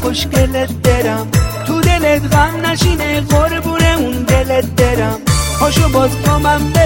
خوشگلت درم، تو دلت غم نشینه قربون اون دلت درم. پاشو باز با من